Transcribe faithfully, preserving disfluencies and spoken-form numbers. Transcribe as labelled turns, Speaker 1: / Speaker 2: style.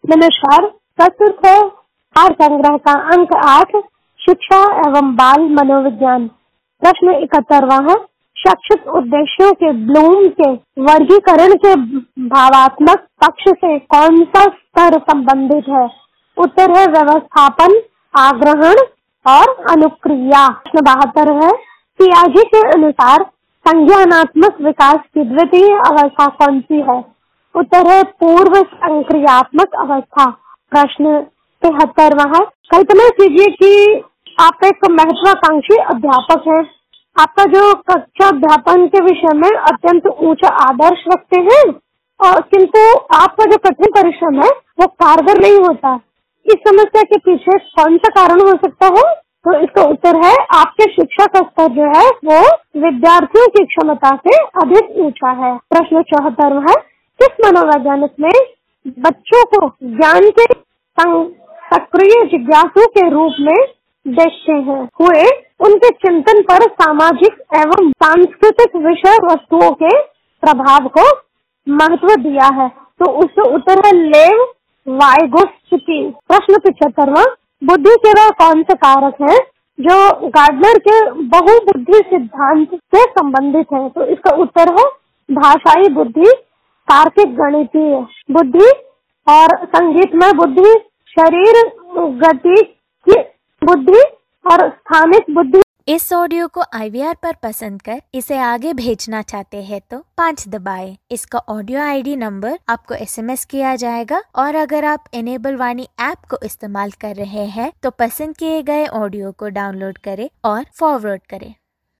Speaker 1: नमस्कार। प्रस्तुत है आर संग्रह का अंक आठ, शिक्षा एवं बाल मनोविज्ञान। प्रश्न इकहत्तरवां है, शैक्षिक उद्देश्यों के ब्लूम के वर्गीकरण के भावात्मक पक्ष से कौन सा स्तर संबंधित है? उत्तर है व्यवस्थापन, आग्रहण और अनुक्रिया। प्रश्न बहत्तर है, पियाजे के अनुसार संज्ञानात्मक विकास की द्वितीय अवस्था कौन सी है? उत्तर है पूर्व संक्रियात्मक अवस्था। प्रश्न तिहत्तरवां है, कल्पना कीजिए कि आप एक महत्वाकांक्षी अध्यापक हैं। आपका जो कक्षा अध्यापन के विषय में अत्यंत ऊंचा आदर्श रखते हैं, और किंतु आपका जो कठिन परिश्रम है वो कारगर नहीं होता। इस समस्या के पीछे कौन सा कारण हो सकता है? तो इसका उत्तर है आपके शिक्षा का स्तर जो है वो विद्यार्थियों की क्षमता से अधिक ऊंचा है। प्रश्न चौहत्तरवां है, किस मनोवैज्ञानिक में बच्चों को ज्ञान के सक्रिय जिज्ञासु के रूप में देखते हैं हुए उनके चिंतन पर सामाजिक एवं सांस्कृतिक विषय वस्तुओं के प्रभाव को महत्व दिया है? तो उसका उत्तर है लेव वाइगोत्स्की। प्रश्न पचहत्तरवां, बुद्धि के वह कौन से कारक है जो गार्डनर के बहुबुद्धि सिद्धांत से संबंधित है? तो इसका उत्तर है भाषाई बुद्धि, तार्किक गणितीय बुद्धि और संगीतमय बुद्धि, शरीर गति की बुद्धि और स्थानिक बुद्धि।
Speaker 2: इस ऑडियो को आई वी आर पर पसंद कर इसे आगे भेजना चाहते हैं तो पाँच दबाएं। इसका ऑडियो आई डी नंबर आपको एस एम एस किया जाएगा, और अगर आप इनेबल वाणी ऐप को इस्तेमाल कर रहे हैं तो पसंद किए गए ऑडियो को डाउनलोड करें और फॉरवर्ड करें।